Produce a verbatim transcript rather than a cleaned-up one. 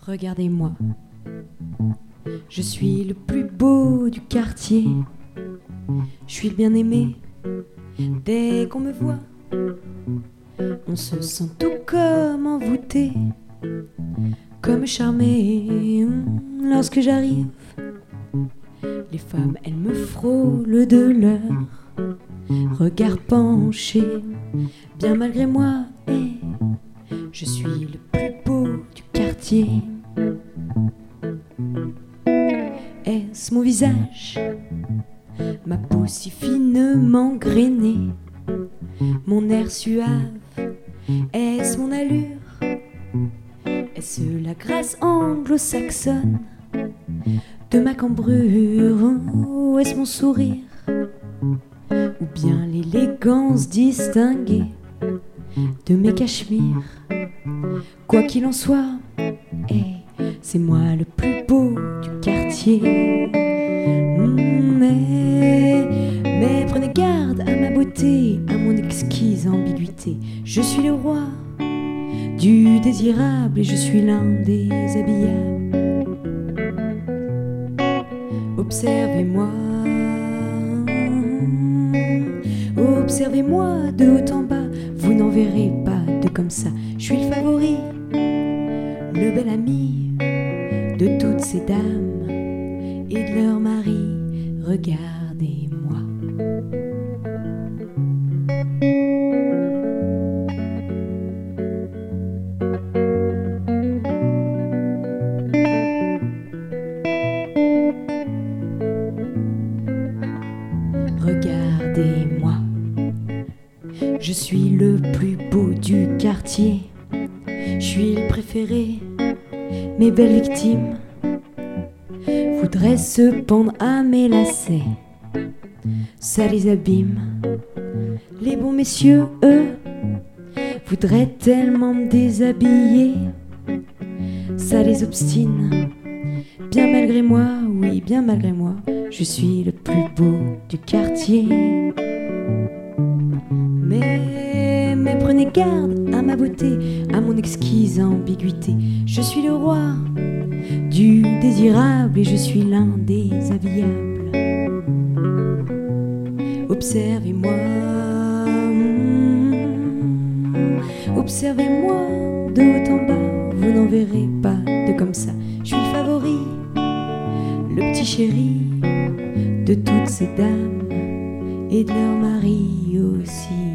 Regardez-moi, je suis le plus beau du quartier. Je suis le bien-aimé, dès qu'on me voit, on se sent tout comme envoûté, comme charmé. Lorsque j'arrive, les femmes, elles me frôlent de leur regard penché. Bien malgré moi, hey, je suis le plus beau du quartier. Est-ce mon visage, ma peau si finement grainée, mon air suave, est-ce mon allure, est-ce la grâce anglo-saxonne de ma cambrure, ou est-ce mon sourire, ou bien l'élégance distinguée de mes cachemires? Quoi qu'il en soit, hey, c'est moi le plus beau du quartier. Mais, mais prenez garde à ma beauté, à mon exquise ambiguïté. Je suis le roi du désirable et je suis l'un des habillables. Observez-moi, observez-moi de haut en bas, vous n'en verrez pas de comme ça. Je suis le favori, le bel ami de toutes ces dames et de leurs maris. Regardez-moi. Regardez-moi. Je suis le plus beau du quartier. Je suis le préféré. Mes belles victimes voudraient se pendre à mes lacets. Ça les abîme. Les bons messieurs, eux, voudraient tellement me déshabiller. Ça les obstine. Bien malgré moi, oui, bien malgré moi, je suis le plus beau du quartier. Mais, mais prenez garde à ma beauté, à mon exquise ambiguïté. Je suis le roi du désirable et je suis l'un des habillables. Observez-moi, observez-moi de haut en bas, vous n'en verrez pas de comme ça. Je suis le favori, le petit chéri de toutes ces dames et de leurs maris aussi.